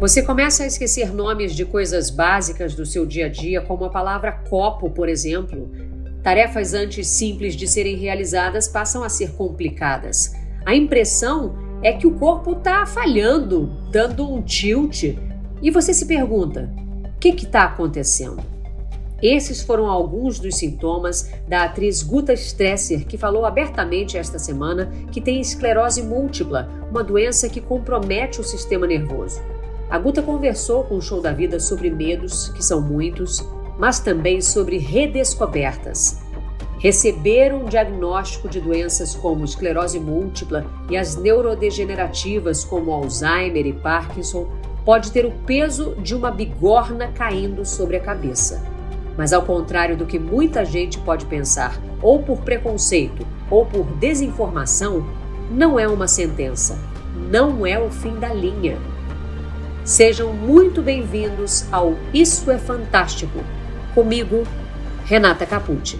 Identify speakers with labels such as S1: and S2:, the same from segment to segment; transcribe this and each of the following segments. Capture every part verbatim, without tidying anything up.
S1: Você começa a esquecer nomes de coisas básicas do seu dia a dia, como a palavra copo, por exemplo. Tarefas antes simples de serem realizadas passam a ser complicadas. A impressão é que o corpo está falhando, dando um tilt, e você se pergunta, o que está acontecendo? Esses foram alguns dos sintomas da atriz Guta Stresser, que falou abertamente esta semana que tem esclerose múltipla, uma doença que compromete o sistema nervoso. A Guta conversou com o Show da Vida sobre medos, que são muitos, mas também sobre redescobertas. Receber um diagnóstico de doenças como esclerose múltipla e as neurodegenerativas como Alzheimer e Parkinson pode ter o peso de uma bigorna caindo sobre a cabeça. Mas ao contrário do que muita gente pode pensar, ou por preconceito ou por desinformação, não é uma sentença, não é o fim da linha. Sejam muito bem-vindos ao Isso é Fantástico. Comigo, Renata Capucci.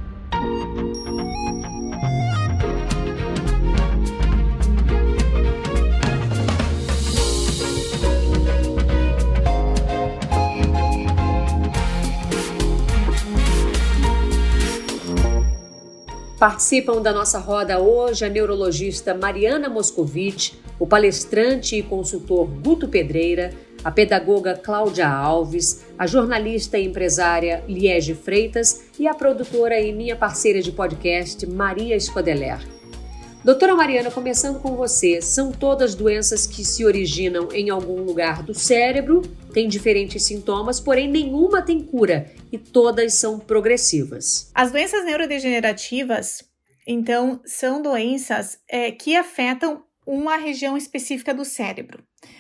S1: Participam da nossa roda hoje a neurologista Mariana Moscovici, o palestrante e consultor Guto Pedreira, a pedagoga Cláudia Alves, a jornalista e empresária Liege Freitas e a produtora e minha parceira de podcast Maria Scodeler. Doutora Mariana, começando com você, são todas doenças que se originam em algum lugar do cérebro, têm diferentes sintomas, porém nenhuma tem cura e todas são progressivas.
S2: As doenças neurodegenerativas, então, são doenças é, que afetam uma região específica do cérebro.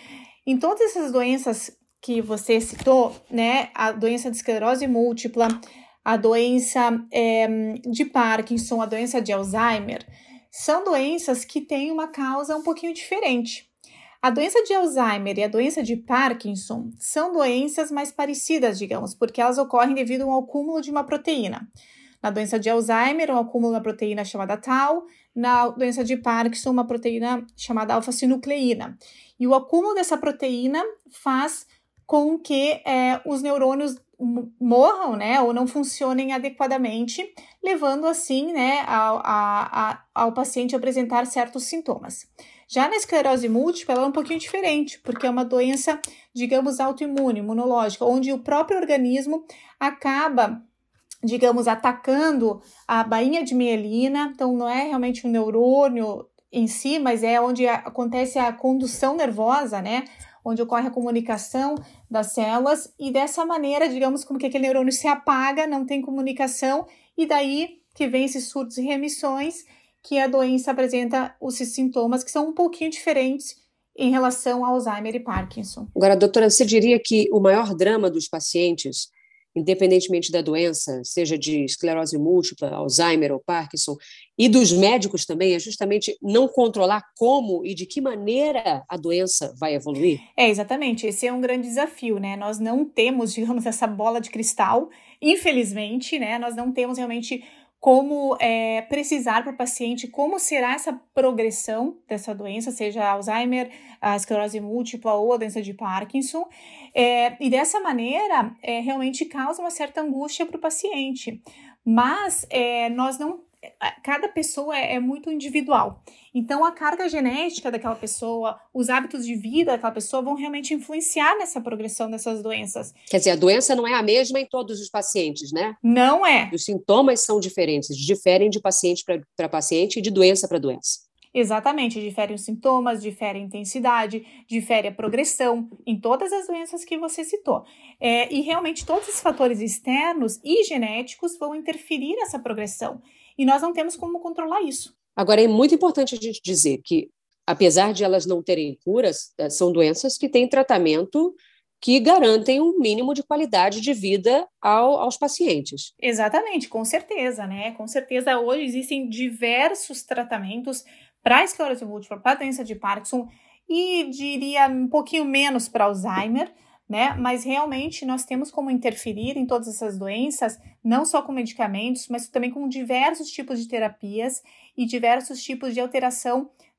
S2: Em todas essas doenças que você citou, né, a doença de esclerose múltipla, a doença é, de Parkinson, a doença de Alzheimer, são doenças que têm uma causa um pouquinho diferente. A doença de Alzheimer e a doença de Parkinson são doenças mais parecidas, digamos, porque elas ocorrem devido a um acúmulo de uma proteína. Na doença de Alzheimer, um acúmulo da proteína chamada tau, na doença de Parkinson, uma proteína chamada alfa-sinucleína. E o acúmulo dessa proteína faz com que é, os neurônios morram, né, ou não funcionem adequadamente, levando assim, né, ao, a, a, ao paciente a apresentar certos sintomas. Já na esclerose múltipla, ela é um pouquinho diferente, porque é uma doença, digamos, autoimune, imunológica, onde o próprio organismo acaba, digamos, atacando a bainha de mielina, então não é realmente um neurônio em si, mas é onde acontece a condução nervosa, né, onde ocorre a comunicação das células, e dessa maneira, digamos, como que aquele neurônio se apaga, não tem comunicação, e daí que vem esses surtos e remissões, que a doença apresenta os sintomas que são um pouquinho diferentes em relação ao Alzheimer e Parkinson.
S1: Agora, doutora, você diria que o maior drama dos pacientes, independentemente da doença, seja de esclerose múltipla, Alzheimer ou Parkinson, e dos médicos também, é justamente não controlar como e de que maneira a doença vai evoluir?
S2: É, exatamente. Esse é um grande desafio, né? Nós não temos, digamos, essa bola de cristal, infelizmente, né? Nós não temos realmente como é, precisar para o paciente como será essa progressão dessa doença, seja Alzheimer, a esclerose múltipla ou a doença de Parkinson, é, e dessa maneira é, realmente causa uma certa angústia para o paciente, mas é, nós não, cada pessoa é, é muito individual, então a carga genética daquela pessoa, os hábitos de vida daquela pessoa vão realmente influenciar nessa progressão dessas doenças.
S1: Quer dizer, a doença não é a mesma em todos os pacientes, né?
S2: Não é.
S1: Os sintomas são diferentes, diferem de paciente para paciente e de doença para doença.
S2: Exatamente, diferem os sintomas, difere a intensidade, difere a progressão em todas as doenças que você citou. É, e realmente todos esses fatores externos e genéticos vão interferir nessa progressão. E nós não temos como controlar isso.
S1: Agora, é muito importante a gente dizer que, apesar de elas não terem curas, são doenças que têm tratamento que garantem um mínimo de qualidade de vida ao, aos pacientes.
S2: Exatamente, com certeza, né? Com certeza, hoje existem diversos tratamentos para a esclerose múltipla, para a doença de Parkinson e diria um pouquinho menos para Alzheimer, né? Mas realmente nós temos como interferir em todas essas doenças, não só com medicamentos, mas também com diversos tipos de terapias e diversos tipos de alteração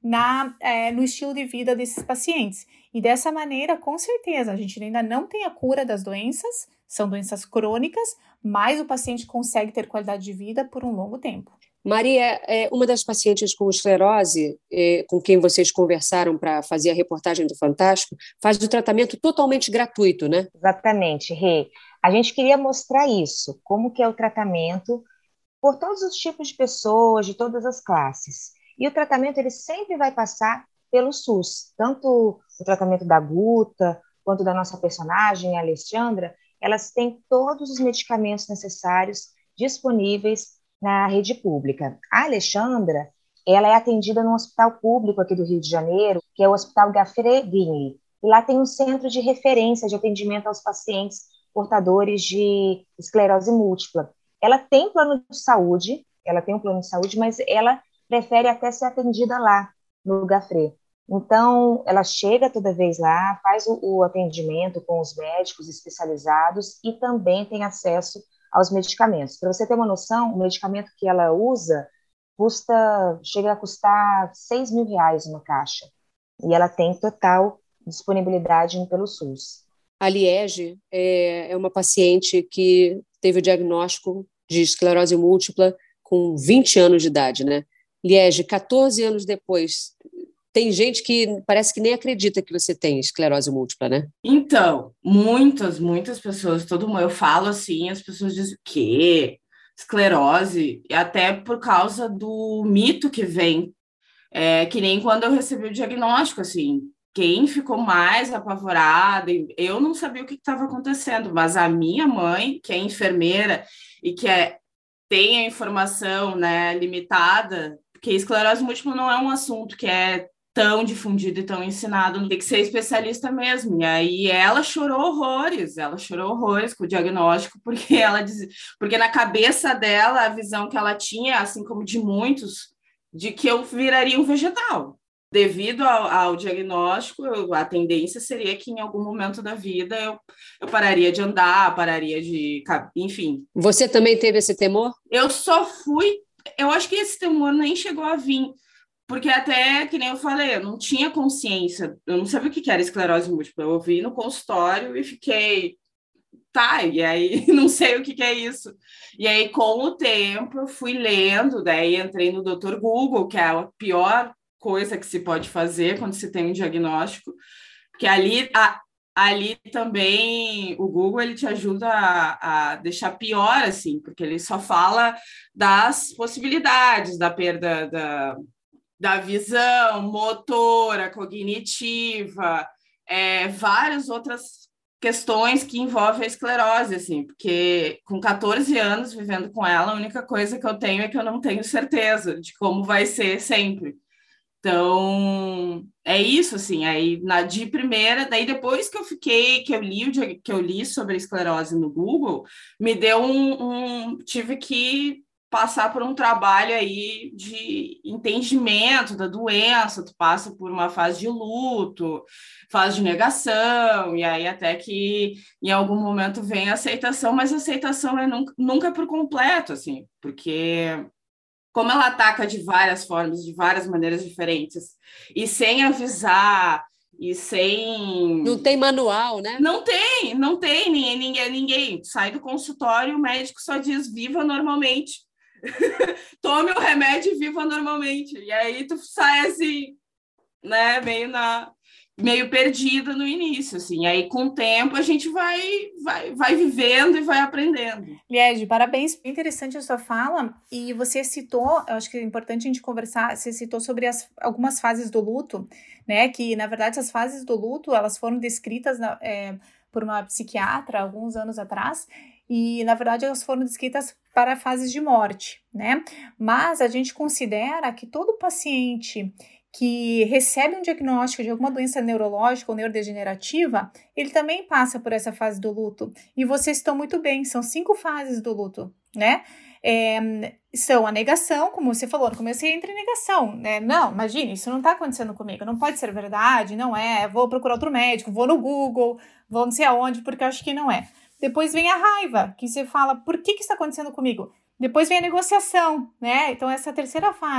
S2: na, é, no estilo de vida desses pacientes. E dessa maneira, com certeza, a gente ainda não tem a cura das doenças, são doenças crônicas, mas o paciente consegue ter qualidade de vida por um longo tempo.
S1: Maria, uma das pacientes com esclerose, com quem vocês conversaram para fazer a reportagem do Fantástico, faz o tratamento totalmente gratuito, né?
S3: Exatamente, Rê. A gente queria mostrar isso, como que é o tratamento por todos os tipos de pessoas, de todas as classes. E o tratamento ele sempre vai passar pelo SUS. Tanto o tratamento da Guta, quanto da nossa personagem, a Alexandra, elas têm todos os medicamentos necessários disponíveis na rede pública. A Alexandra, ela é atendida num hospital público aqui do Rio de Janeiro, que é o Hospital Gafre-Guinle. E lá tem um centro de referência de atendimento aos pacientes portadores de esclerose múltipla. Ela tem plano de saúde, ela tem um plano de saúde, mas ela prefere até ser atendida lá, no Gafre. Então, ela chega toda vez lá, faz o, o atendimento com os médicos especializados e também tem acesso aos medicamentos. Para você ter uma noção, o medicamento que ela usa custa, chega a custar seis mil reais uma caixa. E ela tem total disponibilidade pelo SUS.
S1: A Liege é, é uma paciente que teve o diagnóstico de esclerose múltipla com vinte anos de idade, né? Liege, catorze anos depois, tem gente que parece que nem acredita que você tem esclerose múltipla, né?
S4: Então, muitas, muitas pessoas, todo mundo, eu falo assim, as pessoas dizem, o quê? Esclerose? E até por causa do mito que vem, é, que nem quando eu recebi o diagnóstico, assim, quem ficou mais apavorada, eu não sabia o que estava acontecendo, mas a minha mãe, que é enfermeira e que é, tem a informação, né, limitada, porque esclerose múltipla não é um assunto que é tão difundido e tão ensinado, tem que ser especialista mesmo. E aí ela chorou horrores, ela chorou horrores com o diagnóstico, porque ela dizia, porque na cabeça dela, a visão que ela tinha, assim como de muitos, de que eu viraria um vegetal. Devido ao, ao diagnóstico, eu, a tendência seria que em algum momento da vida eu, eu pararia de andar, pararia de... Enfim.
S1: Você também teve esse temor?
S4: Eu só fui... Eu acho que esse temor nem chegou a vir. Porque até, que nem eu falei, eu não tinha consciência, eu não sabia o que era esclerose múltipla. Eu ouvi no consultório e fiquei, tá, e aí não sei o que é isso. E aí, com o tempo, eu fui lendo, daí entrei no doutor Google, que é a pior coisa que se pode fazer quando se tem um diagnóstico, porque ali, a, ali também o Google ele te ajuda a, a deixar pior, assim, porque ele só fala das possibilidades da perda da... da visão, motora, cognitiva, é, várias outras questões que envolvem a esclerose, assim, porque com catorze anos vivendo com ela, a única coisa que eu tenho é que eu não tenho certeza de como vai ser sempre. Então, é isso, assim, aí na, de primeira, daí depois que eu fiquei, que eu li, que eu li sobre a esclerose no Google, me deu um, um tive que passar por um trabalho aí de entendimento da doença, tu passa por uma fase de luto, fase de negação, e aí até que em algum momento vem a aceitação, mas a aceitação é nunca, nunca por completo, assim, porque como ela ataca de várias formas, de várias maneiras diferentes, e sem avisar, e sem...
S1: Não tem manual, né?
S4: Não tem, não tem, ninguém, ninguém, ninguém. Sai do consultório, o médico só diz viva normalmente. Tome o remédio e viva normalmente. E aí tu sai assim, né, meio na meio perdida no início, assim. E aí com o tempo a gente vai vai vai vivendo e vai aprendendo.
S2: Liege, parabéns. Interessante a sua fala. E você citou, eu acho que é importante a gente conversar, você citou sobre as, algumas fases do luto, né, que na verdade as fases do luto, elas foram descritas na, é, por uma psiquiatra alguns anos atrás, e, na verdade, elas foram descritas para fases de morte, né? Mas a gente considera que todo paciente que recebe um diagnóstico de alguma doença neurológica ou neurodegenerativa, ele também passa por essa fase do luto. E vocês estão muito bem, são cinco fases do luto, né? É, são a negação, como você falou, no começo você entra em negação, né? Não, imagine, isso não está acontecendo comigo, não pode ser verdade, não é, vou procurar outro médico, vou no Google, vou não sei aonde, porque eu acho que não é. Depois vem a raiva, que você fala, por que que está acontecendo comigo? Depois vem a negociação, né? Então, essa é a terceira fase.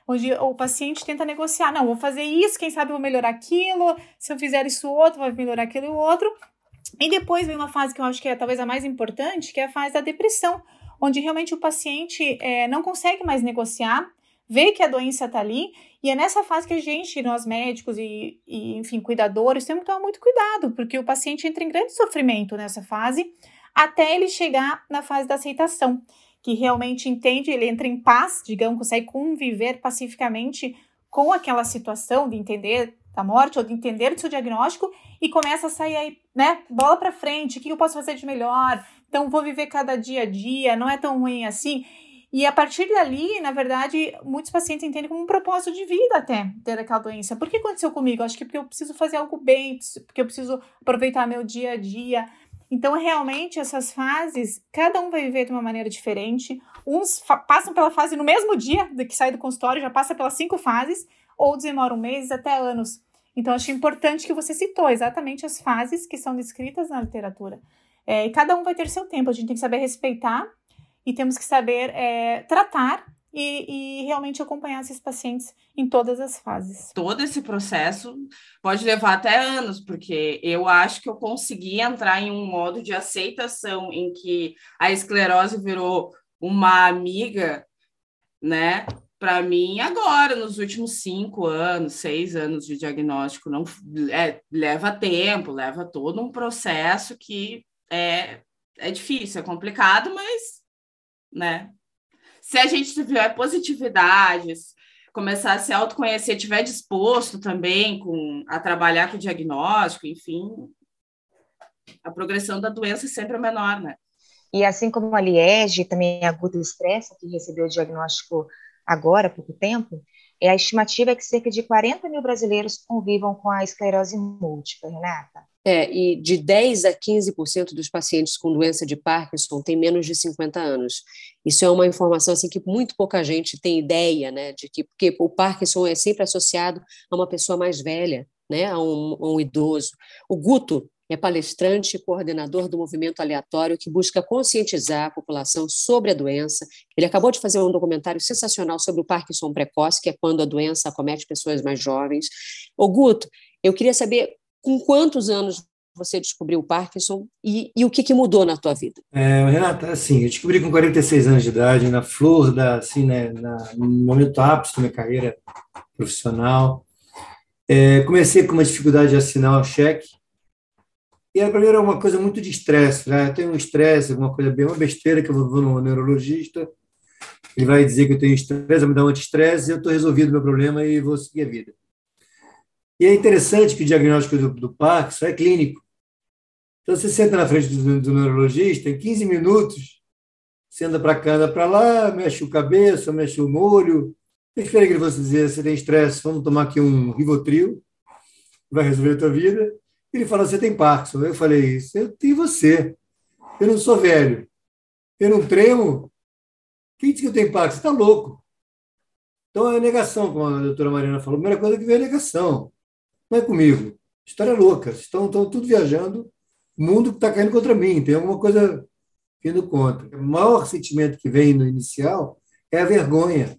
S2: onde o paciente tenta negociar. Não, vou fazer isso, quem sabe eu vou melhorar aquilo, se eu fizer isso outro, vai melhorar aquilo e outro. E depois vem uma fase que eu acho que é talvez a mais importante, que é a fase da depressão, onde realmente o paciente é, não consegue mais negociar, vê que a doença está ali, e é nessa fase que a gente, nós médicos e, e enfim, cuidadores, temos que tomar muito cuidado, porque o paciente entra em grande sofrimento nessa fase, até ele chegar na fase da aceitação, que realmente entende, ele entra em paz, digamos, consegue conviver pacificamente com aquela situação de entender da morte ou de entender do seu diagnóstico e começa a sair aí, né, bola para frente, o que eu posso fazer de melhor? Então, vou viver cada dia a dia, não é tão ruim assim. E a partir dali, na verdade, muitos pacientes entendem como um propósito de vida até ter aquela doença. Por que aconteceu comigo? Acho que porque eu preciso fazer algo bem, porque eu preciso aproveitar meu dia a dia. Então, realmente, essas fases, cada um vai viver de uma maneira diferente. Uns fa- passam pela fase no mesmo dia de que sai do consultório, já passa pelas cinco fases, ou demoram meses até anos. Então, acho importante que você citou exatamente as fases que são descritas na literatura. É, e cada um vai ter seu tempo, a gente tem que saber respeitar e temos que saber é, tratar e, e realmente acompanhar esses pacientes em todas as fases.
S4: Todo esse processo pode levar até anos, porque eu acho que eu consegui entrar em um modo de aceitação em que a esclerose virou uma amiga, né? Para mim, agora, nos últimos cinco anos, seis anos de diagnóstico, não é, leva tempo, leva todo um processo que é, é difícil, é complicado, mas, né? Se a gente tiver positividades, começar a se autoconhecer, estiver disposto também com, a trabalhar com o diagnóstico, enfim, a progressão da doença sempre é menor, né?
S3: E assim como a Liege, também a Guta Expressa, que recebeu o diagnóstico agora, há pouco tempo, é a estimativa é que cerca de quarenta mil brasileiros convivam com a esclerose múltipla, Renata.
S1: É, e de dez a quinze por cento dos pacientes com doença de Parkinson têm menos de cinquenta anos. Isso é uma informação assim, que muito pouca gente tem ideia, né, de que porque o Parkinson é sempre associado a uma pessoa mais velha, né, a um, a um idoso. O Guto é palestrante e coordenador do movimento aleatório que busca conscientizar a população sobre a doença. Ele acabou de fazer um documentário sensacional sobre o Parkinson precoce, que é quando a doença acomete pessoas mais jovens. Ô, Guto, eu queria saber com quantos anos você descobriu o Parkinson e, e o que, que mudou na tua vida?
S5: É, Renata, assim, eu descobri com quarenta e seis anos de idade, na flor da, assim, né, na, no momento ápice da minha carreira profissional. É, comecei com uma dificuldade de assinar o cheque. E a primeira é uma coisa muito de estresse, né? Eu tenho um estresse, alguma coisa bem, uma besteira que eu vou no neurologista, ele vai dizer que eu tenho estresse, vai me dar um anti-estresse, e eu estou resolvido o meu problema e vou seguir a vida. E é interessante que o diagnóstico do, do Parkinson é clínico. Então, você senta na frente do, do neurologista, em quinze minutos, você anda para cá, anda para lá, mexe o cabeça, mexe o olho, eu esperei que ele fosse dizer, você tem estresse, vamos tomar aqui um Rivotril, vai resolver a tua vida. Ele falou, você tem Parkinson. Eu falei, isso, eu tenho você. Eu não sou velho. Eu não tremo. Quem diz que eu tenho Parkinson? Você está louco. Então, é negação, como a doutora Mariana falou. A primeira coisa que vem é negação. Não é comigo. História louca. Estão, estão tudo viajando. O mundo está caindo contra mim. Tem alguma coisa vindo contra. O maior sentimento que vem no inicial é a vergonha.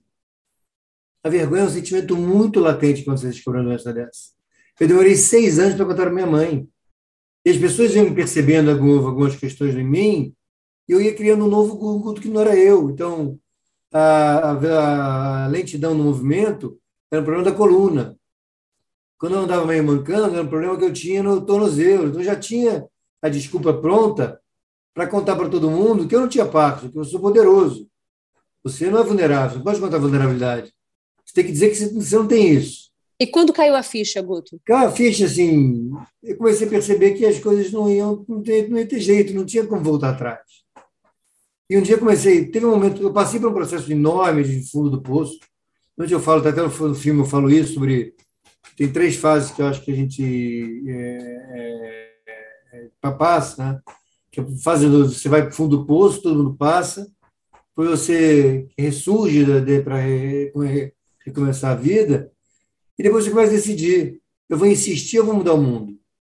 S5: A vergonha é um sentimento muito latente quando você descobre uma doença dessa. Eu demorei seis anos para contar a minha mãe. E as pessoas iam percebendo algumas questões em mim, e eu ia criando um novo Guto que não era eu. Então, a, a, a lentidão no movimento era um problema da coluna. Quando eu andava meio mancando, era um problema que eu tinha no tornozelo. Então, eu já tinha a desculpa pronta para contar para todo mundo que eu não tinha Parkinson, que eu sou poderoso. Você não é vulnerável, não pode contar vulnerabilidade. Você tem que dizer que você não tem isso.
S1: E quando caiu a ficha, Guto?
S5: Caiu a ficha, assim, eu comecei a perceber que as coisas não iam, não ter, não ia ter jeito, não tinha como voltar atrás. E um dia comecei, teve um momento, eu passei por um processo enorme de fundo do poço, onde eu falo, até no filme eu falo isso, sobre, tem três fases que eu acho que a gente é, é, é, passa, né? Que é a fase do, você vai para o fundo do poço, todo mundo passa, depois você ressurge para recomeçar a vida, e depois você começa a decidir, eu vou insistir ou vou mudar o mundo?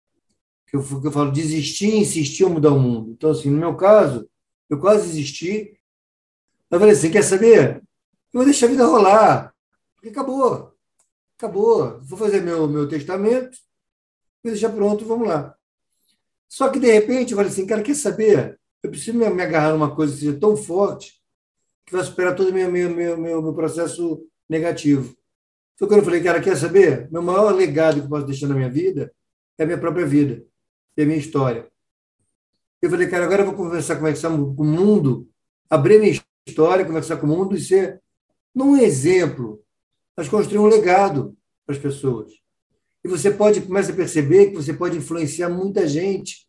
S5: Eu, eu falo, desistir, insistir ou mudar o mundo. Então, assim, no meu caso, eu quase desisti. Eu falei assim, quer saber? Eu vou deixar a vida rolar. Porque acabou, acabou. Vou fazer meu, meu testamento, vou deixar pronto, vamos lá. Só que, de repente, eu falei assim, cara, quer saber? Eu preciso me, me agarrar numa coisa que seja tão forte que vai superar todo o meu, meu, meu, meu, meu processo negativo. Foi quando eu falei, cara, quer saber? Meu maior legado que eu posso deixar na minha vida é a minha própria vida, é a minha história. Eu falei, cara, agora eu vou conversar, conversar com o mundo, abrir minha história, conversar com o mundo e ser, não um exemplo, mas construir um legado para as pessoas. E você pode, começa a perceber que você pode influenciar muita gente,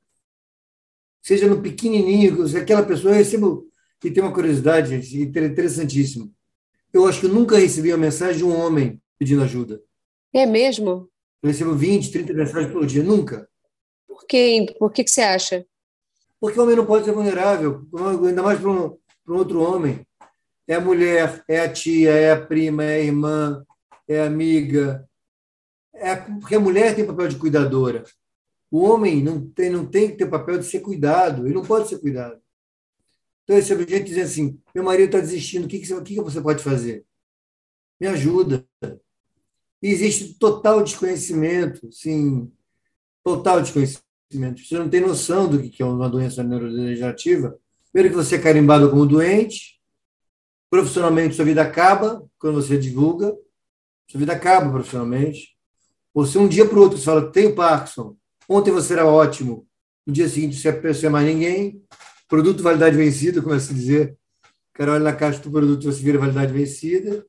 S5: seja no pequenininho, se aquela pessoa recebe, e tem uma curiosidade, gente, interessantíssima. Eu acho que eu nunca recebi uma mensagem de um homem pedindo ajuda.
S1: É mesmo?
S5: Eu recebo vinte, trinta mensagens por dia, nunca.
S1: Por quê? Por que que você acha?
S5: Porque o homem não pode ser vulnerável, ainda mais para um, para um outro homem. É a mulher, é a tia, é a prima, é a irmã, é a amiga. É a, porque a mulher tem papel de cuidadora. O homem não tem, não tem que ter papel de ser cuidado, ele não pode ser cuidado. Então, esse gente dizendo assim, meu marido está desistindo, o que, que, você, o que, que você pode fazer? Me ajuda. E existe total desconhecimento, sim, total desconhecimento. Você não tem noção do que é uma doença neurodegenerativa. Primeiro que você é carimbado como doente, profissionalmente sua vida acaba quando você divulga, sua vida acaba profissionalmente. Você, um dia para o outro, você fala, tenho Parkinson, ontem você era ótimo, no dia seguinte você é mais ninguém, produto validade vencida, como é se dizer, o cara olha na caixa do produto, você vira validade vencida,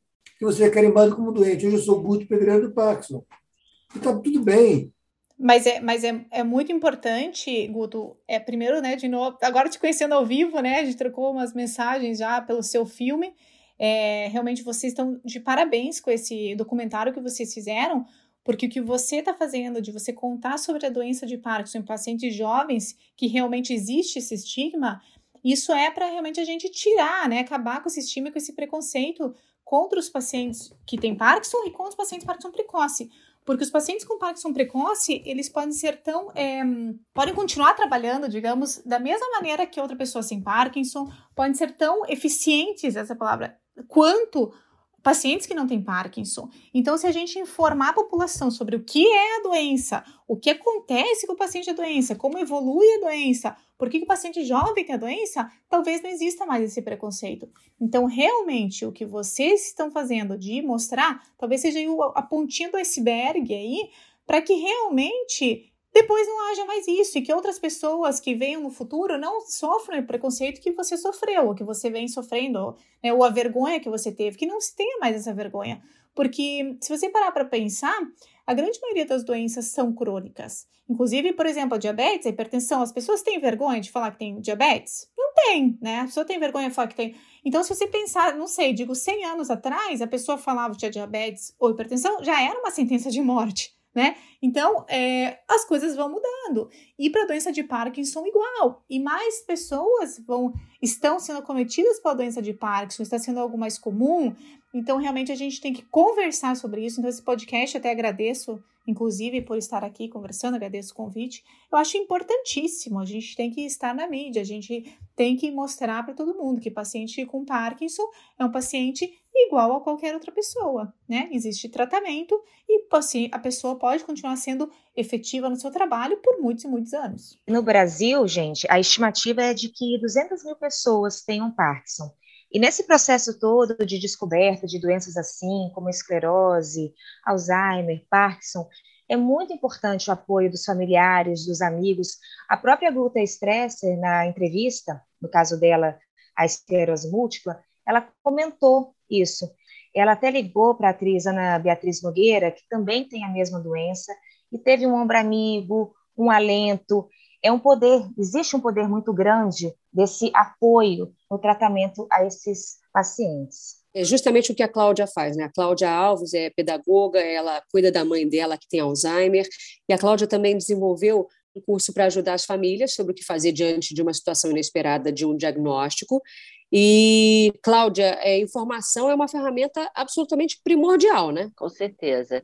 S5: e você é carimbado como doente. Hoje eu sou Guto Pedreira do Parkinson. E está tudo bem.
S2: Mas, é, mas é, é muito importante, Guto, é, primeiro, né, de novo, agora te conhecendo ao vivo, né, a gente trocou umas mensagens já pelo seu filme, é, realmente vocês estão de parabéns com esse documentário que vocês fizeram, porque o que você está fazendo de você contar sobre a doença de Parkinson em pacientes jovens, que realmente existe esse estigma, isso é para realmente a gente tirar, né, acabar com esse estigma, com esse preconceito contra os pacientes que têm Parkinson e contra os pacientes Parkinson precoce. Porque os pacientes com Parkinson precoce, eles podem ser tão... É, podem continuar trabalhando, digamos, da mesma maneira que outra pessoa sem Parkinson, podem ser tão eficientes, essa palavra, quanto pacientes que não têm Parkinson. Então, se a gente informar a população sobre o que é a doença, o que acontece com o paciente da doença, como evolui a doença, por que o paciente jovem tem a doença, talvez não exista mais esse preconceito. Então, realmente, o que vocês estão fazendo de mostrar, talvez seja a pontinha do iceberg aí, para que realmente depois não haja mais isso e que outras pessoas que venham no futuro não sofram o preconceito que você sofreu, ou que você vem sofrendo, né, ou a vergonha que você teve, que não se tenha mais essa vergonha. Porque se você parar para pensar, a grande maioria das doenças são crônicas. Inclusive, por exemplo, a diabetes, a hipertensão, as pessoas têm vergonha de falar que tem diabetes? Não tem, né? A pessoa tem vergonha de falar que tem. Então, se você pensar, não sei, digo cem anos atrás, a pessoa falava que tinha diabetes ou hipertensão, já era uma sentença de morte, né? Então, é, as coisas vão mudando. E para a doença de Parkinson, igual. E mais pessoas vão, estão sendo acometidas pela doença de Parkinson, está sendo algo mais comum. Então, realmente, a gente tem que conversar sobre isso. Então, esse podcast, até agradeço, inclusive, por estar aqui conversando, agradeço o convite. Eu acho importantíssimo, a gente tem que estar na mídia, a gente tem que mostrar para todo mundo que paciente com Parkinson é um paciente igual a qualquer outra pessoa, né? Existe tratamento e a pessoa pode continuar sendo efetiva no seu trabalho por muitos e muitos anos.
S3: No Brasil, gente, a estimativa é de que duzentas mil pessoas tenham Parkinson. E nesse processo todo de descoberta de doenças assim, como esclerose, Alzheimer, Parkinson, é muito importante o apoio dos familiares, dos amigos. A própria Guta Stresser, na entrevista, no caso dela, a esclerose múltipla, ela comentou isso. Ela até ligou para a atriz Ana Beatriz Nogueira, que também tem a mesma doença, e teve um ombro amigo, um alento. É um poder, existe um poder muito grande desse apoio no tratamento a esses pacientes.
S1: É justamente o que a Cláudia faz, né? A Cláudia Alves é pedagoga, ela cuida da mãe dela que tem Alzheimer, e a Cláudia também desenvolveu um curso para ajudar as famílias sobre o que fazer diante de uma situação inesperada de um diagnóstico. E, Cláudia, é, informação é uma ferramenta absolutamente primordial, né?
S6: Com certeza.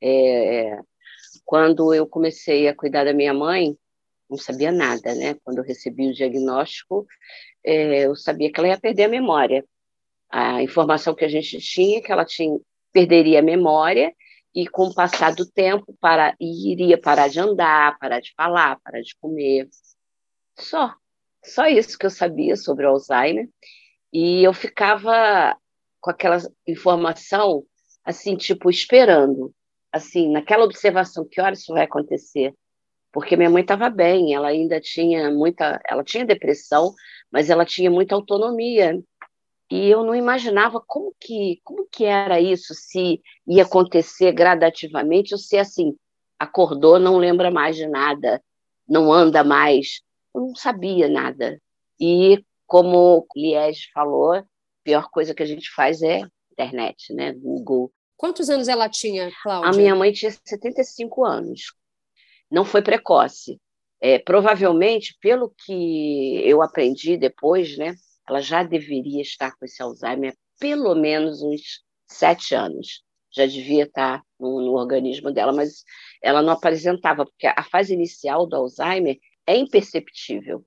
S6: É, quando eu comecei a cuidar da minha mãe, não sabia nada, né? Quando eu recebi o diagnóstico, é, eu sabia que ela ia perder a memória. A informação que a gente tinha, que ela tinha, perderia a memória, e com o passar do tempo, para, iria parar de andar, parar de falar, parar de comer. Só. Só isso que eu sabia sobre o Alzheimer. E eu ficava com aquela informação, assim, tipo, esperando. Assim, naquela observação, que hora isso vai acontecer? Porque minha mãe estava bem, ela ainda tinha muita... Ela tinha depressão, mas ela tinha muita autonomia. E eu não imaginava como que, como que era isso, se ia acontecer gradativamente, ou se, assim, acordou, não lembra mais de nada, não anda mais. Eu não sabia nada. E, como o Liege falou, a pior coisa que a gente faz é internet, né? Google.
S1: Quantos anos ela tinha, Cláudia?
S6: A minha mãe tinha setenta e cinco anos. Não foi precoce. É, provavelmente, pelo que eu aprendi depois, né? Ela já deveria estar com esse Alzheimer há pelo menos uns sete anos. Já devia estar no, no organismo dela, mas ela não apresentava, porque a fase inicial do Alzheimer é imperceptível.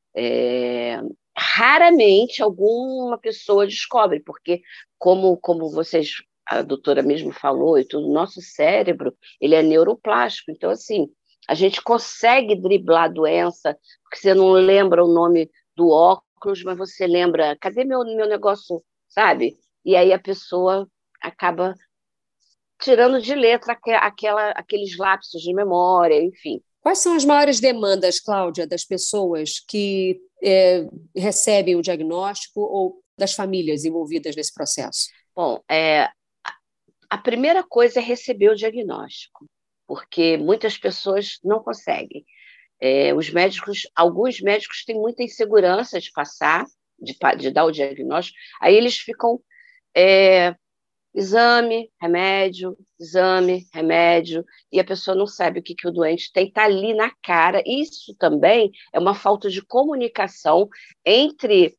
S6: É, raramente alguma pessoa descobre, porque como, como vocês, a doutora mesmo falou, e tudo, nosso cérebro, ele é neuroplástico, então assim, a gente consegue driblar a doença, porque você não lembra o nome do óculos, mas você lembra, cadê meu, meu negócio, sabe? E aí a pessoa acaba tirando de letra aquela, aqueles lapsos de memória, enfim.
S1: Quais são as maiores demandas, Cláudia, das pessoas que é, recebem o diagnóstico ou das famílias envolvidas nesse processo?
S6: Bom, é, a primeira coisa é receber o diagnóstico, porque muitas pessoas não conseguem. É, os médicos, alguns médicos têm muita insegurança de passar, de, de dar o diagnóstico, aí eles ficam... É, exame, remédio, exame, remédio, e a pessoa não sabe o que, que o doente tem, está ali na cara. Isso também é uma falta de comunicação entre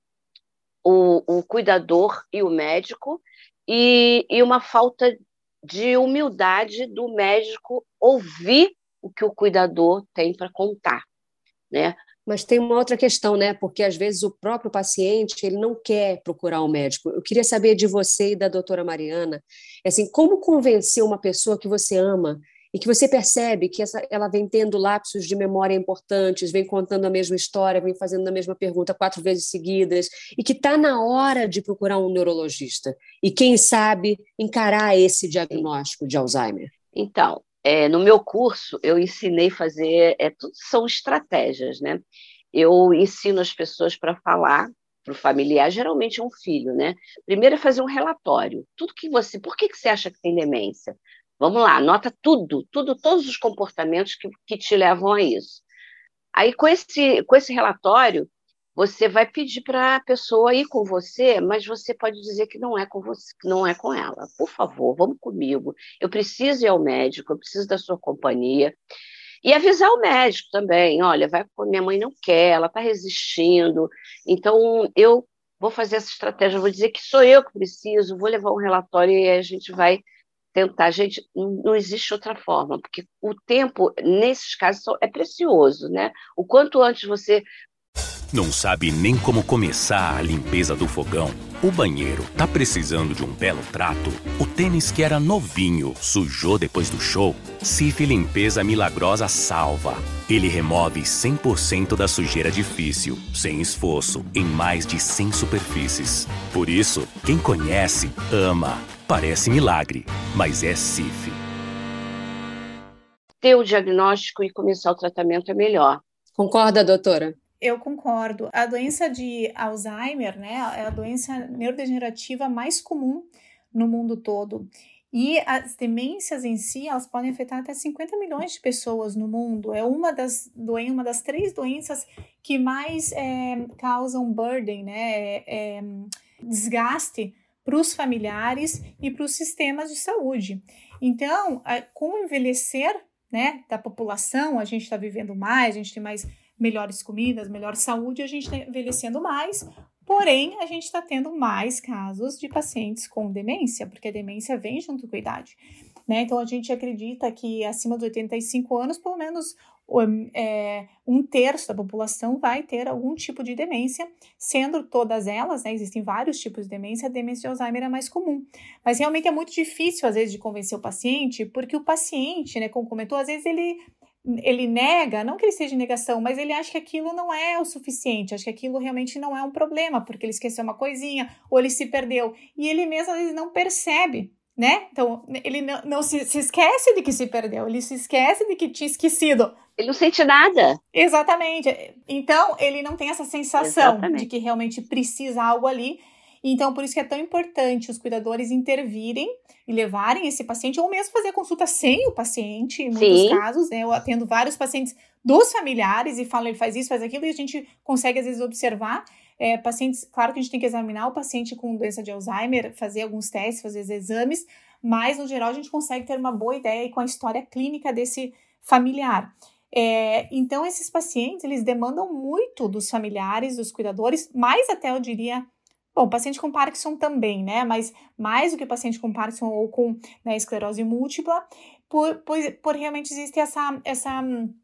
S6: o, o cuidador e o médico, e, e uma falta de humildade do médico ouvir o que o cuidador tem para contar, né?
S1: Mas tem uma outra questão, né? Porque às vezes o próprio paciente ele não quer procurar um médico. Eu queria saber de você e da doutora Mariana, assim, como convencer uma pessoa que você ama e que você percebe que essa, ela vem tendo lapsos de memória importantes, vem contando a mesma história, vem fazendo a mesma pergunta quatro vezes seguidas, e que está na hora de procurar um neurologista e, quem sabe, encarar esse diagnóstico de Alzheimer?
S6: Então, É, no meu curso, eu ensinei a fazer, é, tudo são estratégias, né? Eu ensino as pessoas para falar para o familiar, geralmente é um filho, né? Primeiro é fazer um relatório. Tudo que você, por que, que você acha que tem demência? Vamos lá, anota tudo, tudo, todos os comportamentos que, que te levam a isso. Aí, com esse, com esse relatório, você vai pedir para a pessoa ir com você, mas você pode dizer que não é com você, que não é com ela. Por favor, vamos comigo. Eu preciso ir ao médico, eu preciso da sua companhia. E avisar o médico também, olha, vai, minha mãe não quer, ela está resistindo, então eu vou fazer essa estratégia, vou dizer que sou eu que preciso, vou levar um relatório e a gente vai tentar. Gente, não existe outra forma, porque o tempo, nesses casos, é precioso, né? O quanto antes você...
S7: Não sabe nem como começar a limpeza do fogão? O banheiro tá precisando de um belo trato? O tênis que era novinho sujou depois do show? Cif Limpeza Milagrosa salva. Ele remove cem por cento da sujeira difícil, sem esforço, em mais de cem superfícies. Por isso, quem conhece, ama. Parece milagre, mas é Cif.
S6: Ter o diagnóstico e começar o tratamento é melhor.
S1: Concorda, doutora?
S2: Eu concordo. A doença de Alzheimer, né, é a doença neurodegenerativa mais comum no mundo todo. E as demências em si, elas podem afetar até cinquenta milhões de pessoas no mundo. É uma das, doen- uma das três doenças que mais é, causam burden, né, é, é, desgaste para os familiares e para os sistemas de saúde. Então, com o envelhecer, né, da população, a gente está vivendo mais, a gente tem mais melhores comidas, melhor saúde, a gente está envelhecendo mais, porém, a gente está tendo mais casos de pacientes com demência, porque a demência vem junto com a idade. né? Então, a gente acredita que acima dos oitenta e cinco anos, pelo menos é, um terço da população vai ter algum tipo de demência, sendo todas elas, né, existem vários tipos de demência, a demência de Alzheimer é mais comum. Mas realmente é muito difícil, às vezes, de convencer o paciente, porque o paciente, né, como comentou, às vezes ele, ele nega, não que ele esteja em negação, mas ele acha que aquilo não é o suficiente, acha que aquilo realmente não é um problema, porque ele esqueceu uma coisinha, ou ele se perdeu, e ele mesmo, às vezes, não percebe, né? Então, ele não, não se, se esquece de que se perdeu, ele se esquece de que tinha esquecido.
S6: Ele não sente nada.
S2: Exatamente. Então, ele não tem essa sensação
S6: Exatamente.
S2: de que realmente precisa algo ali. Então, por isso que é tão importante os cuidadores intervirem e levarem esse paciente, ou mesmo fazer a consulta sem o paciente, em muitos
S6: Sim.
S2: casos, né? Eu atendo vários pacientes dos familiares e falo, ele faz isso, faz aquilo, e a gente consegue, às vezes, observar é, pacientes. Claro que a gente tem que examinar o paciente com doença de Alzheimer, fazer alguns testes, fazer os exames, mas, no geral, a gente consegue ter uma boa ideia com a história clínica desse familiar. É, então, esses pacientes, eles demandam muito dos familiares, dos cuidadores, mais até, eu diria, bom, paciente com Parkinson também, né, mas mais do que paciente com Parkinson ou com, né, esclerose múltipla, por, por, por realmente existe essa, essa,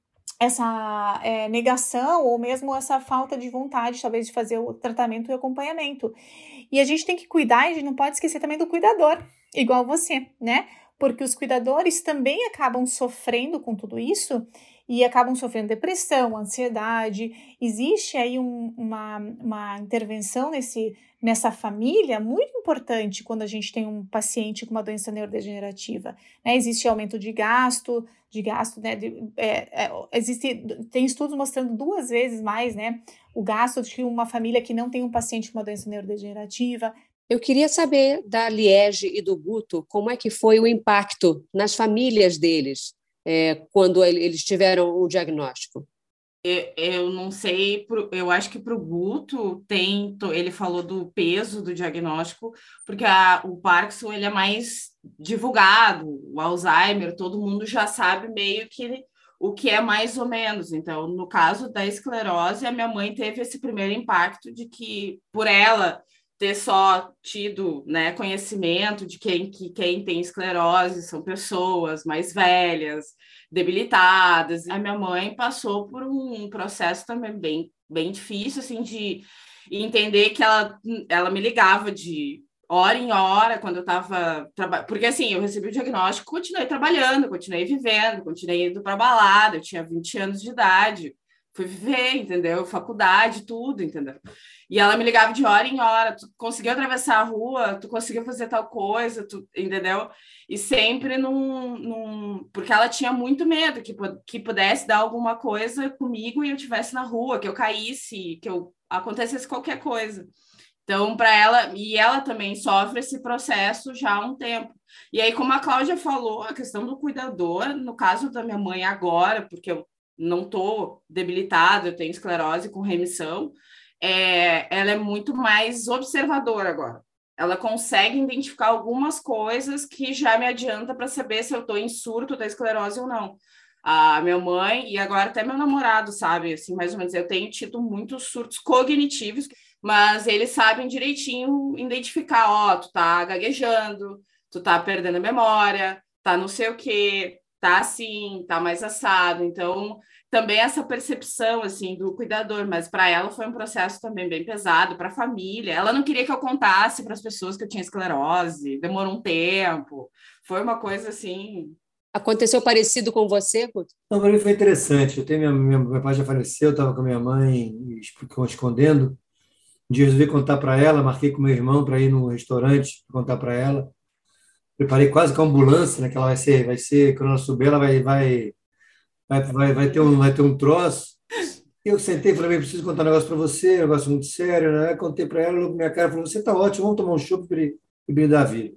S2: essa é, negação ou mesmo essa falta de vontade, talvez, de fazer o tratamento e acompanhamento. E a gente tem que cuidar, e a gente não pode esquecer também do cuidador, igual você, né, porque os cuidadores também acabam sofrendo com tudo isso, e acabam sofrendo depressão, ansiedade. Existe aí um, uma, uma intervenção nesse, nessa família muito importante quando a gente tem um paciente com uma doença neurodegenerativa, né? Existe aumento de gasto, de gasto, né? De, é, é, existe, tem estudos mostrando duas vezes mais, né, o gasto de uma família que não tem um paciente com uma doença neurodegenerativa.
S1: Eu queria saber da Liege e do Guto como é que foi o impacto nas famílias deles, É, quando eles tiveram o diagnóstico.
S4: Eu, eu não sei, eu acho que para o Guto tem, ele falou do peso do diagnóstico, porque a, o Parkinson ele é mais divulgado, o Alzheimer, todo mundo já sabe meio que ele, o que é mais ou menos. Então, no caso da esclerose, a minha mãe teve esse primeiro impacto de que, por ela ter só tido, né, conhecimento de quem, que quem tem esclerose são pessoas mais velhas, debilitadas. A minha mãe passou por um processo também bem, bem difícil, assim, de entender que ela, ela me ligava de hora em hora quando eu estava trabalhando. Porque, assim, eu recebi o diagnóstico, continuei trabalhando, continuei vivendo, continuei indo para balada, eu tinha vinte anos de idade. Fui viver, entendeu? Faculdade, tudo, entendeu? E ela me ligava de hora em hora, tu conseguiu atravessar a rua, tu conseguiu fazer tal coisa, tu, entendeu? E sempre num, num... Porque ela tinha muito medo que, que pudesse dar alguma coisa comigo e eu estivesse na rua, que eu caísse, que eu acontecesse qualquer coisa. Então, para ela... E ela também sofre esse processo já há um tempo. E aí, como a Cláudia falou, a questão do cuidador, no caso da minha mãe agora, porque eu não estou debilitada, eu tenho esclerose com remissão, é, ela é muito mais observadora agora. Ela consegue identificar algumas coisas que já me adianta para saber se eu estou em surto da esclerose ou não. A minha mãe, e agora até meu namorado sabe, assim, mais ou menos, eu tenho tido muitos surtos cognitivos, mas eles sabem direitinho identificar, ó, tu tá gaguejando, tu tá perdendo a memória, tá não sei o quê, tá assim, tá mais assado. Então, também essa percepção, assim, do cuidador, mas para ela foi um processo também bem pesado, para a família. Ela não queria que eu contasse para as pessoas que eu tinha esclerose, demorou um tempo. Foi uma coisa, assim...
S1: Aconteceu parecido com você, Guto?
S5: Não, para mim foi interessante. Eu tenho minha, minha, meu pai já faleceu, eu estava com a minha mãe escondendo. Um dia eu resolvi contar para ela, marquei com meu irmão para ir no restaurante, contar para ela. Preparei quase com a ambulância, né, que ela vai ser, vai ser, quando ela subir, ela vai, vai, vai, vai, vai, ter, um, vai ter um troço. Eu sentei e falei, preciso contar um negócio para você, um negócio muito sério, né? Eu contei para ela, ela olhou pra minha cara e falou, você está ótimo, vamos tomar um chopp e brindar a vida.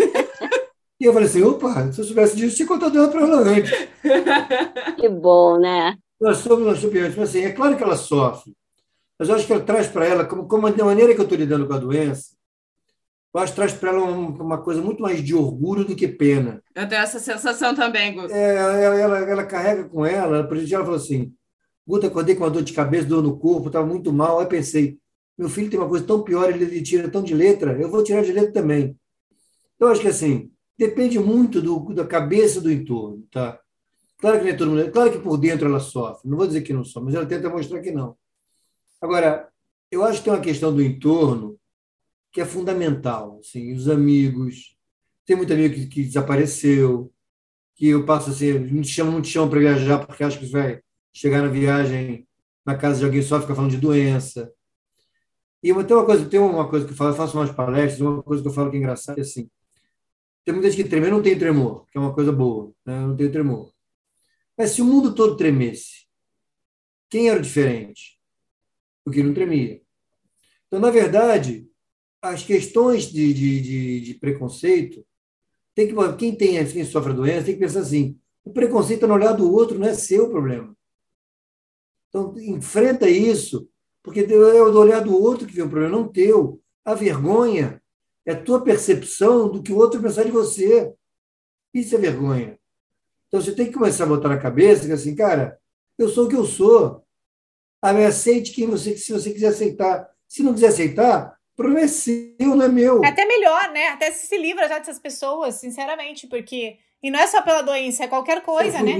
S5: E eu falei assim, opa, se eu soubesse disso, tinha contado ela para ela antes.
S6: Que bom, né?
S5: Nós somos nós superiores, mas assim, é claro que ela sofre, mas eu acho que ela traz para ela, como, como da maneira que eu estou lidando com a doença, eu acho que traz para ela uma coisa muito mais de orgulho do que pena.
S4: Eu tenho essa sensação também, Guto.
S5: É, ela, ela, ela carrega com ela, por exemplo, ela falou assim, Guto, acordei com uma dor de cabeça, dor no corpo, estava muito mal, aí pensei, meu filho tem uma coisa tão pior, ele tira tão de letra, eu vou tirar de letra também. Então, acho que assim, depende muito do, da cabeça do entorno, tá? Claro que não é todo mundo, claro que por dentro ela sofre, não vou dizer que não sofre, mas ela tenta mostrar que não. Agora, eu acho que tem uma questão do entorno que é fundamental, assim, os amigos, tem muito amigo que, que desapareceu, que eu passo assim, não te chamo, não te chamo para viajar porque acho que você vai chegar na viagem na casa de alguém só fica falando de doença. E tem uma coisa, tem uma coisa que eu falo, eu faço umas palestras, uma coisa que eu falo que é engraçada, é assim, tem muita gente que treme, eu não tenho tremor, que é uma coisa boa, né? Eu não tenho tremor. Mas se o mundo todo tremesse, quem era o diferente? O que não tremia. Então, na verdade, as questões de, de, de, de preconceito, tem que, quem tem, quem sofre a doença, tem que pensar assim, o preconceito é no olhar do outro, não é seu problema. Então, enfrenta isso, porque é o olhar do outro que vem o problema, não teu. A vergonha é a tua percepção do que o outro pensar de você. Isso é vergonha. Então, você tem que começar a botar na cabeça que assim, cara, eu sou o que eu sou. Ah, aceite quem você, se você quiser aceitar. Se não quiser aceitar, o problema é seu, não é meu.
S2: É até melhor, né? Até se livra já dessas pessoas, sinceramente, porque... E não é só pela doença, é qualquer coisa, né?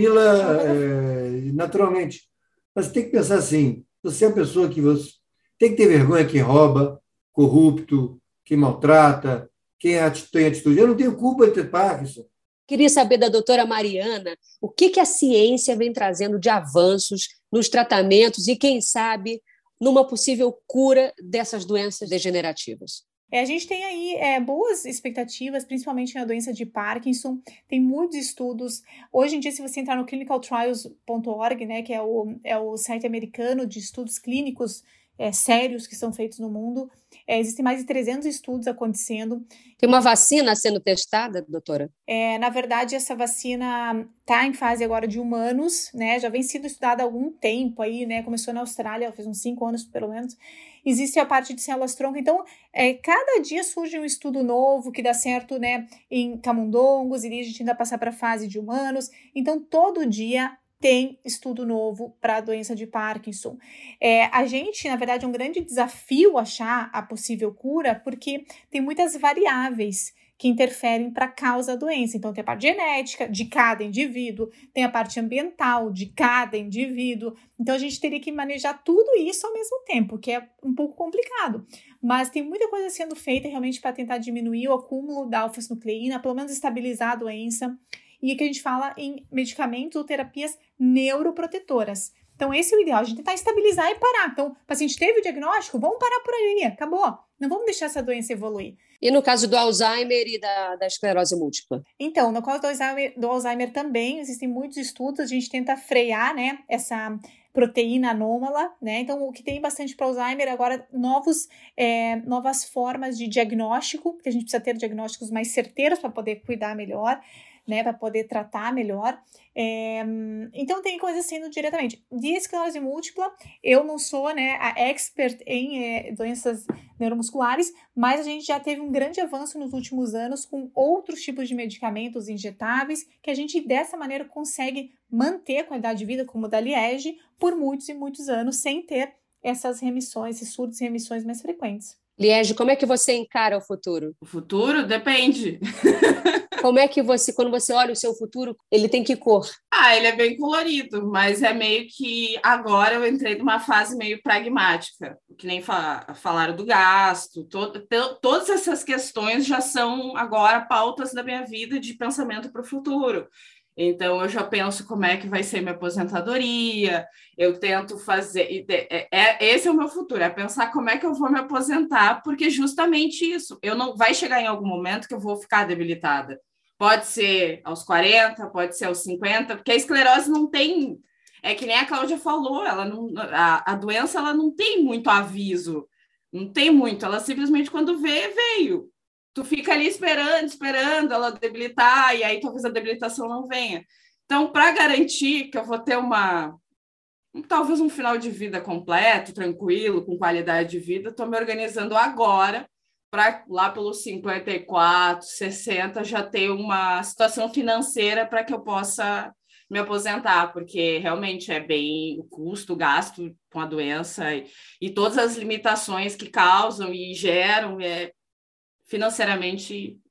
S5: É, naturalmente. Mas tem que pensar assim, você é uma pessoa que você... Tem que ter vergonha quem rouba, corrupto, quem maltrata, quem tem atitude. Eu não tenho culpa de ter Parkinson.
S1: Queria saber da doutora Mariana o que, que a ciência vem trazendo de avanços nos tratamentos e, quem sabe, numa possível cura dessas doenças degenerativas.
S2: É, a gente tem aí é, boas expectativas, principalmente na doença de Parkinson. Tem muitos estudos. Hoje em dia, se você entrar no clinical trials ponto org, né, que é o, é o site americano de estudos clínicos é, sérios que são feitos no mundo, é, existem mais de trezentos estudos acontecendo.
S1: Tem uma vacina sendo testada, doutora?
S2: É, na verdade, essa vacina está em fase agora de humanos, né? Já vem sendo estudada há algum tempo aí, né? Começou na Austrália, fez uns cinco anos pelo menos. Existe a parte de células-tronco. Então, é, cada dia surge um estudo novo que dá certo, né? Em camundongos, e a gente ainda passa para a fase de humanos. Então, todo dia tem estudo novo para a doença de Parkinson. É, a gente, na verdade, é um grande desafio achar a possível cura, porque tem muitas variáveis que interferem para a causa da doença. Então, tem a parte genética de cada indivíduo, tem a parte ambiental de cada indivíduo. Então, a gente teria que manejar tudo isso ao mesmo tempo, que é um pouco complicado. Mas tem muita coisa sendo feita realmente para tentar diminuir o acúmulo da alfa-nucleína, pelo menos estabilizar a doença. E que a gente fala em medicamentos ou terapias neuroprotetoras. Então, esse é o ideal, a gente tentar estabilizar e parar. Então, o paciente teve o diagnóstico, vamos parar por aí, acabou. Não vamos deixar essa doença evoluir.
S1: E no caso do Alzheimer e da, da esclerose múltipla?
S2: Então, no caso do Alzheimer, do Alzheimer também, existem muitos estudos, a gente tenta frear, né, essa proteína anômala, né? Então, o que tem bastante para Alzheimer agora, novos, é, novas formas de diagnóstico, porque a gente precisa ter diagnósticos mais certeiros para poder cuidar melhor, né, para poder tratar melhor. É, então, tem coisas sendo diretamente. De esclerose múltipla, eu não sou, né, a expert em é, doenças neuromusculares, mas a gente já teve um grande avanço nos últimos anos com outros tipos de medicamentos injetáveis, que a gente, dessa maneira, consegue manter a qualidade de vida, como o da Liege, por muitos e muitos anos, sem ter essas remissões, esses surtos e remissões mais frequentes.
S1: Liege, como é que você encara o futuro?
S4: O futuro depende.
S1: Como é que você, quando você olha o seu futuro, ele tem que cor?
S4: Ah, ele é bem colorido, mas é meio que agora eu entrei numa fase meio pragmática, que nem fa- falaram do gasto, to- to- todas essas questões já são agora pautas da minha vida de pensamento para o futuro. Então, eu já penso como é que vai ser minha aposentadoria, eu tento fazer... É, é, esse é o meu futuro, é pensar como é que eu vou me aposentar, porque justamente isso, eu não vai chegar em algum momento que eu vou ficar debilitada. Pode ser aos quarenta, pode ser aos cinquenta, porque a esclerose não tem... É que nem a Cláudia falou, ela não, a, a doença ela não tem muito aviso, não tem muito, ela simplesmente quando vê, veio. Tu fica ali esperando, esperando ela debilitar, e aí talvez a debilitação não venha. Então, para garantir que eu vou ter uma, talvez um final de vida completo, tranquilo, com qualidade de vida, estou me organizando agora para lá pelos cinquenta e quatro, sessenta, já ter uma situação financeira para que eu possa me aposentar, porque realmente é bem o custo, o gasto com a doença e, e todas as limitações que causam e geram, é financeiramente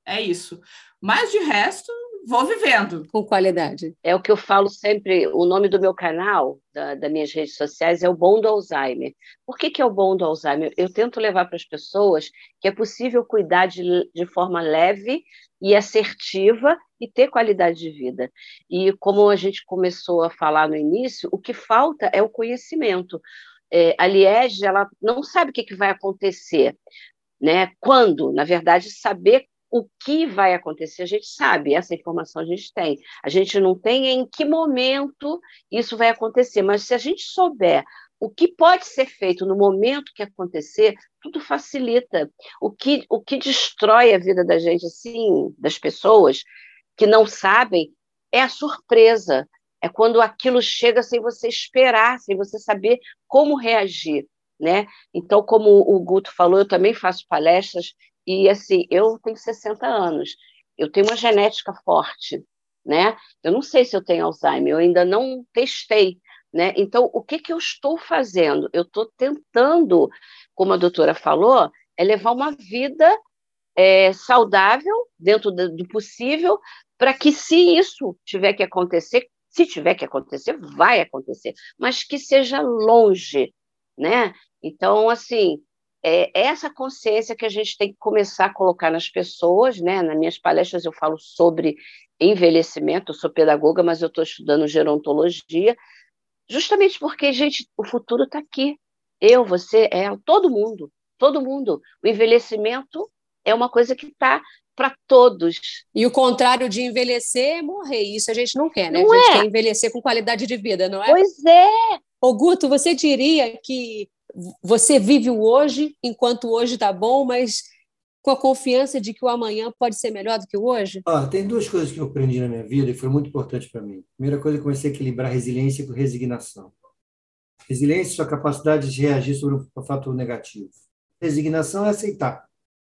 S4: é isso. Mas, de resto, vou vivendo.
S1: Com qualidade.
S6: É o que eu falo sempre, o nome do meu canal, da, das minhas redes sociais, é o Bom do Alzheimer. Por que que é o Bom do Alzheimer? Eu tento levar para as pessoas que é possível cuidar de, de forma leve e assertiva e ter qualidade de vida. E como a gente começou a falar no início, o que falta é o conhecimento. É, a Liege, ela não sabe o que, que vai acontecer, né? Quando, na verdade, saber o que vai acontecer, a gente sabe, essa informação a gente tem. A gente não tem em que momento isso vai acontecer, mas se a gente souber o que pode ser feito no momento que acontecer, tudo facilita. O que, o que destrói a vida da gente, assim, das pessoas que não sabem, é a surpresa. É quando aquilo chega sem você esperar, sem você saber como reagir, né? Então, como o Guto falou, eu também faço palestras e, assim, eu tenho sessenta anos, eu tenho uma genética forte, né? Eu não sei se eu tenho Alzheimer, eu ainda não testei, né? Então, o que que eu estou fazendo? Eu estou tentando, como a doutora falou, é levar uma vida é, saudável, dentro do, do possível, para que, se isso tiver que acontecer, se tiver que acontecer, vai acontecer, mas que seja longe, né? Então, assim, é essa consciência que a gente tem que começar a colocar nas pessoas, né? Nas minhas palestras eu falo sobre envelhecimento, eu sou pedagoga, mas eu estou estudando gerontologia, justamente porque, gente, o futuro está aqui. Eu, você, ela, todo mundo, todo mundo. O envelhecimento é uma coisa que está para todos.
S1: E o contrário de envelhecer é morrer. Isso a gente não quer, né?
S6: Não
S1: a gente
S6: é?
S1: quer envelhecer com qualidade de vida, não é?
S6: Pois é.
S1: Ô, Guto, você diria que você vive o hoje enquanto o hoje está bom, mas com a confiança de que o amanhã pode ser melhor do que o hoje?
S5: Ah, tem duas coisas que eu aprendi na minha vida e foi muito importante para mim. Primeira coisa, eu comecei a equilibrar resiliência com resignação. Resiliência é a sua capacidade de reagir sobre um fator negativo. Resignação é aceitar.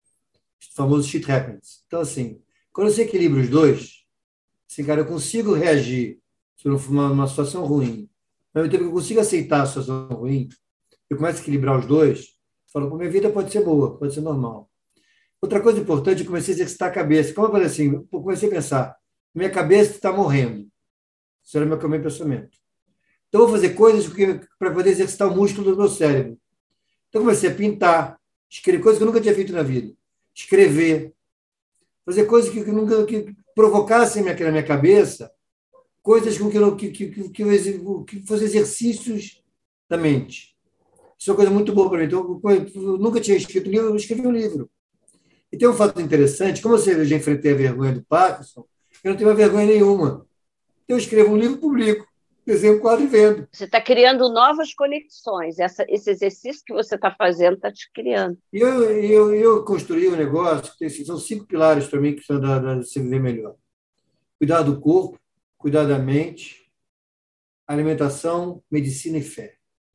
S5: O famoso shit happens. Então, assim, quando você equilibra os dois, assim, cara, eu consigo reagir sobre uma, uma situação ruim, ao mesmo tempo que eu consigo aceitar a situação ruim, eu começo a equilibrar os dois, falo, pô, minha vida pode ser boa, pode ser normal. Outra coisa importante, eu comecei a exercitar a cabeça. Como eu falei assim, eu comecei a pensar, minha cabeça está morrendo. Isso era meu, meu pensamento. Então, eu vou fazer coisas para poder exercitar o músculo do meu cérebro. Então, eu comecei a pintar, escrever coisas que eu nunca tinha feito na vida. Escrever, fazer coisas que, que nunca que provocassem na minha cabeça, coisas com que eu que, que, que, que, eu, que fossem exercícios da mente. Isso é uma coisa muito boa para mim. Então, eu nunca tinha escrito livro, eu escrevi um livro. E tem um fato interessante, como eu já enfrentei a vergonha do Parkinson, eu não tenho vergonha nenhuma. Eu escrevo um livro, publico, desenho um quadro e vendo.
S6: Você está criando novas conexões. Essa, esse exercício que você está fazendo está te criando.
S5: E eu, eu, eu construí um negócio, que são cinco pilares para mim que são da, da se viver melhor. Cuidar do corpo, cuidar da mente, alimentação, medicina e fé.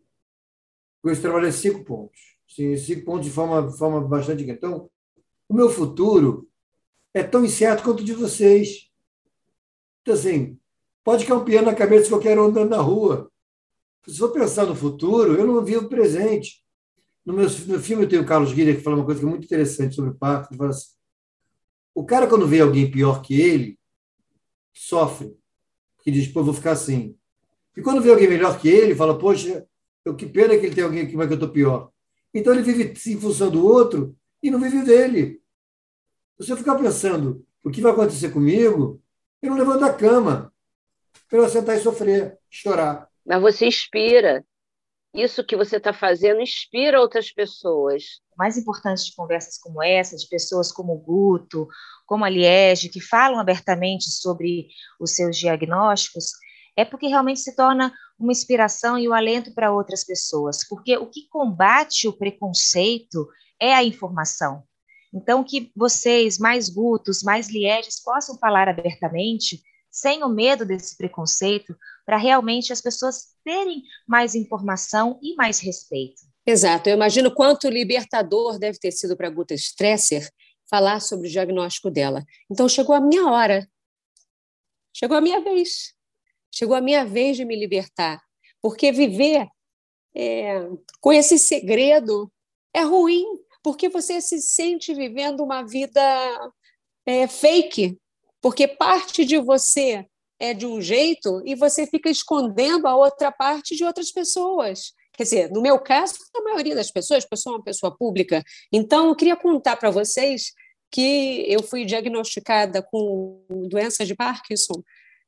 S5: Eu trabalhei cinco pontos. Cinco pontos de forma, de forma bastante grande. Então, o meu futuro é tão incerto quanto o de vocês. Então, assim, pode cair um piano na cabeça de qualquer um andando na rua. Se for pensar no futuro, eu não vivo o presente. No meu no filme eu tenho o Carlos Guilherme que fala uma coisa que é muito interessante sobre o Parkinson. Ele fala assim, o cara, quando vê alguém pior que ele, sofre. Que diz, pô, eu vou ficar assim. E quando vê alguém melhor que ele, fala, poxa, eu, que pena que ele tem alguém que vai que eu estou pior. Então ele vive em função do outro e não vive dele. Se eu ficar pensando o que vai acontecer comigo, eu não levanto da cama. Eu vou sentar e sofrer, chorar.
S6: Mas você inspira. Isso que você está fazendo inspira outras pessoas.
S3: O mais importante de conversas como essa, de pessoas como o Guto, como a Liege, que falam abertamente sobre os seus diagnósticos, é porque realmente se torna uma inspiração e um alento para outras pessoas. Porque o que combate o preconceito é a informação. Então, que vocês, mais Gutos, mais Lieges, possam falar abertamente, sem o medo desse preconceito, para realmente as pessoas terem mais informação e mais respeito.
S1: Exato. Eu imagino quanto libertador deve ter sido para a Guta Stresser falar sobre o diagnóstico dela. Então, chegou a minha hora. Chegou a minha vez. Chegou a minha vez de me libertar. Porque viver é, com esse segredo é ruim, porque você se sente vivendo uma vida é, fake, porque parte de você é de um jeito e você fica escondendo a outra parte de outras pessoas. Quer dizer, no meu caso, a maioria das pessoas, porque eu sou uma pessoa pública, então eu queria contar para vocês que eu fui diagnosticada com doença de Parkinson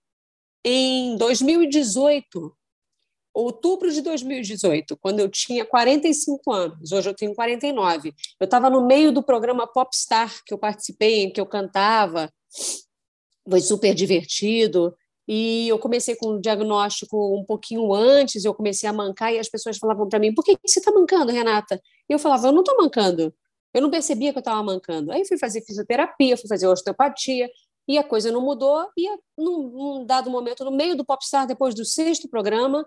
S1: em dois mil e dezoito, outubro de dois mil e dezoito, quando eu tinha quarenta e cinco anos, hoje eu tenho quarenta e nove. Eu estava no meio do programa Popstar, que eu participei, em que eu cantava, foi super divertido, e eu comecei com um diagnóstico um pouquinho antes, eu comecei a mancar, e as pessoas falavam para mim, por que você está mancando, Renata? E eu falava, eu não estou mancando, eu não percebia que eu estava mancando. Aí fui fazer fisioterapia, fui fazer osteopatia, e a coisa não mudou, e num, num dado momento, no meio do Popstar, depois do sexto programa,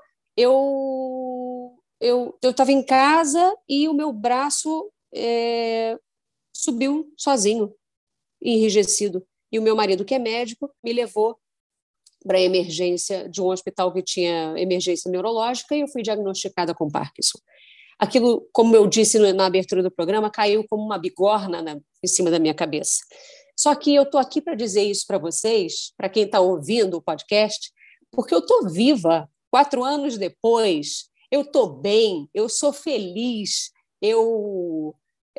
S1: eu eu eu estava em casa e o meu braço é, subiu sozinho, enrijecido. E o meu marido, que é médico, me levou para a emergência de um hospital que tinha emergência neurológica e eu fui diagnosticada com Parkinson. Aquilo, como eu disse na abertura do programa, caiu como uma bigorna na, em cima da minha cabeça. Só que eu estou aqui para dizer isso para vocês, para quem está ouvindo o podcast, porque eu estou viva. Quatro anos depois, eu estou bem, eu sou feliz, eu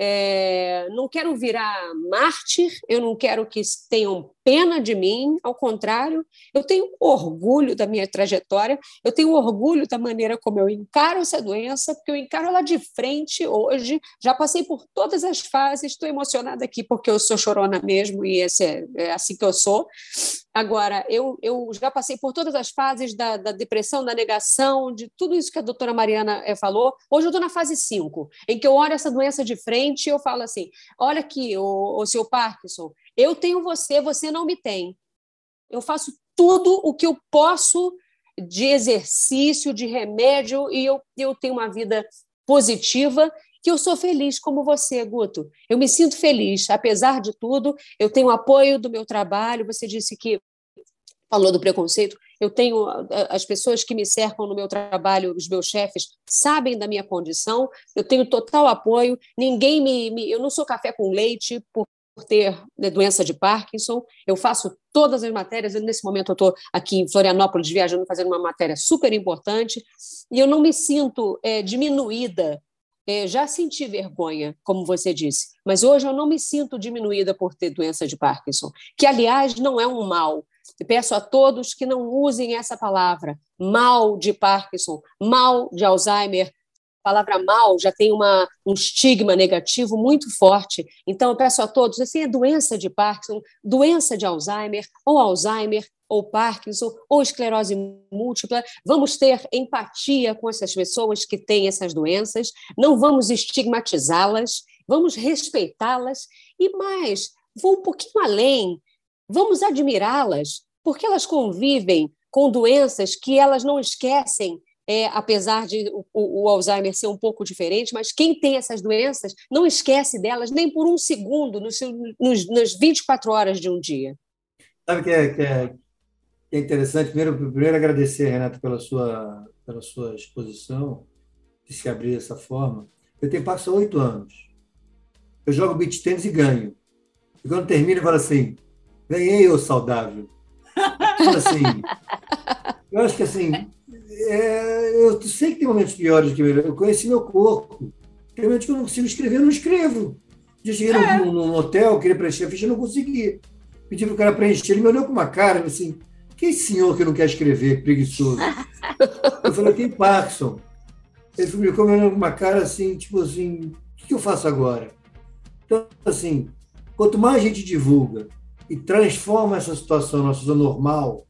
S1: é, não quero virar mártir, eu não quero que tenham pena de mim, ao contrário, eu tenho orgulho da minha trajetória, eu tenho orgulho da maneira como eu encaro essa doença, porque eu encaro ela de frente hoje, já passei por todas as fases, estou emocionada aqui porque eu sou chorona mesmo e esse é, é assim que eu sou. Agora, eu, eu já passei por todas as fases da, da depressão, da negação, de tudo isso que a doutora Mariana é, falou. Hoje eu estou na fase cinco, em que eu olho essa doença de frente e eu falo assim, olha aqui, o, o seu Parkinson, eu tenho você, você não me tem. Eu faço tudo o que eu posso de exercício, de remédio, e eu, eu tenho uma vida positiva, que eu sou feliz como você, Guto. Eu me sinto feliz, apesar de tudo, eu tenho apoio do meu trabalho, você disse que falou do preconceito, eu tenho as pessoas que me cercam no meu trabalho, os meus chefes, sabem da minha condição, eu tenho total apoio, ninguém me... me eu não sou café com leite, por por ter né, doença de Parkinson, eu faço todas as matérias, nesse momento eu estou aqui em Florianópolis viajando, fazendo uma matéria super importante, e eu não me sinto é, diminuída, é, já senti vergonha, como você disse, mas hoje eu não me sinto diminuída por ter doença de Parkinson, que aliás não é um mal. Eu peço a todos que não usem essa palavra, mal de Parkinson, mal de Alzheimer. A palavra mal já tem uma, um estigma negativo muito forte. Então, eu peço a todos, assim, é doença de Parkinson, doença de Alzheimer, ou Alzheimer, ou Parkinson, ou esclerose múltipla. Vamos ter empatia com essas pessoas que têm essas doenças, não vamos estigmatizá-las, vamos respeitá-las e mais, vou um pouquinho além, vamos admirá-las, porque elas convivem com doenças que elas não esquecem. É, apesar de o, o Alzheimer ser um pouco diferente, mas quem tem essas doenças não esquece delas nem por um segundo nos, nos, nas vinte e quatro horas de um dia.
S5: Sabe que é, que é, que é interessante? Primeiro, primeiro agradecer, Renata, pela sua, pela sua exposição, de se abrir dessa forma. Eu tenho Parkinson há oito anos. Eu jogo beach tênis e ganho. E quando termino, eu falo assim, ganhei, ô saudável. Então, assim, eu acho que assim... É, eu sei que tem momentos piores do que melhores. Eu conheci meu corpo. Tem momentos que eu não consigo escrever, eu não escrevo. Eu cheguei é. num, num hotel, queria preencher a ficha, eu não consegui. Pedi para o cara preencher, ele me olhou com uma cara, assim, que senhor que não quer escrever, preguiçoso? Eu falei, eu tenho Parkinson. Ele ficou me olhando com uma cara assim, tipo assim, o que eu faço agora? Então, assim, quanto mais a gente divulga e transforma essa situação, nossa situação normal,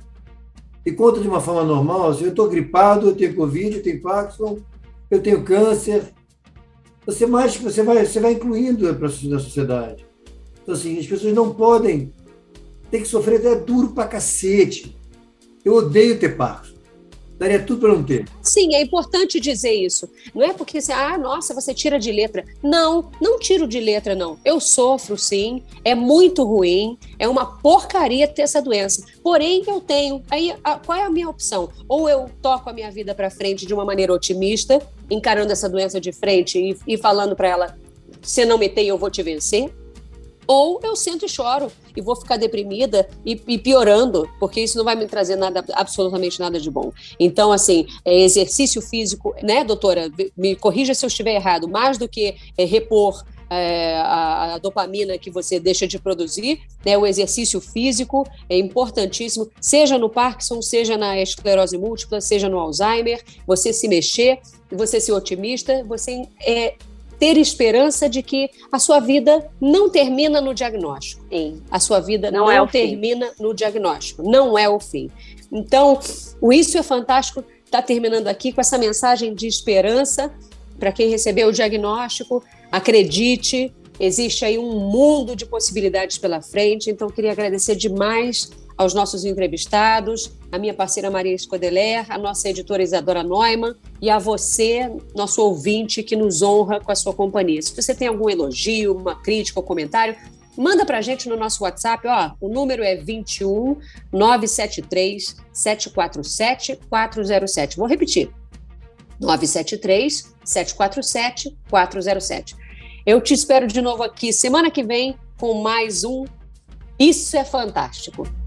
S5: e conta de uma forma normal, assim, eu estou gripado, eu tenho Covid, eu tenho Parkinson, eu tenho câncer. Você mais você vai, você vai incluindo para a sociedade. Então, assim, as pessoas não podem ter que sofrer até duro pra cacete. Eu odeio ter Parkinson. Daria tudo para não ter.
S1: Sim, é importante dizer isso. Não é porque você, ah, nossa, você tira de letra. Não, não tiro de letra, não. Eu sofro, sim, é muito ruim, é uma porcaria ter essa doença. Porém, eu tenho. Aí, a, qual é a minha opção? Ou eu toco a minha vida para frente de uma maneira otimista, encarando essa doença de frente e, e falando para ela, você não me tem, eu vou te vencer. ou eu sento e choro e vou ficar deprimida e, e piorando, porque isso não vai me trazer nada, absolutamente nada de bom. Então, assim, é exercício físico, né, doutora? Me corrija se eu estiver errado, mais do que é, repor É, a, a dopamina que você deixa de produzir, né, o exercício físico é importantíssimo, seja no Parkinson, seja na esclerose múltipla, seja no Alzheimer, você se mexer, você ser otimista, você é, ter esperança de que a sua vida não termina no diagnóstico.
S6: Sim.
S1: A sua vida não,
S6: não é
S1: termina no diagnóstico, não é o fim. Então, o Isso é Fantástico está terminando aqui com essa mensagem de esperança para quem recebeu o diagnóstico. Acredite, existe aí um mundo de possibilidades pela frente, então queria agradecer demais aos nossos entrevistados, a minha parceira Maria Scodeler, a nossa editora Isadora Neumann e a você, nosso ouvinte, que nos honra com a sua companhia. Se você tem algum elogio, uma crítica ou comentário, manda pra gente no nosso WhatsApp, ó, o número é vinte e um, nove sete três, sete quatro sete, quatro zero sete. Vou repetir. nove sete três, sete quatro sete, quatro zero sete. Eu te espero de novo aqui semana que vem com mais um Isso é Fantástico.